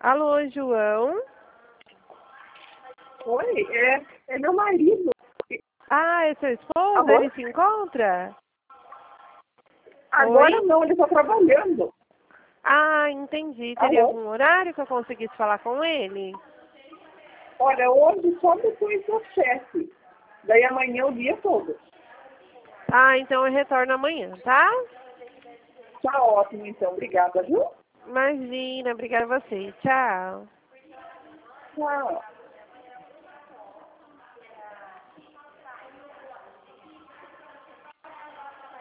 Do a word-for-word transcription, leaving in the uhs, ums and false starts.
Alô, João? Oi, é, é meu marido. Ah, é seu esposo? Alô? Ele se encontra? Agora Oi? não, ele está trabalhando. Ah, entendi. Teria Alô? algum horário que eu conseguisse falar com ele? Olha, hoje só depois do chefe. Daí amanhã o dia todo. Ah, então eu retorno amanhã, tá? Tá ótimo, então. Obrigada, viu? Imagina, obrigada a você. Tchau. Tchau.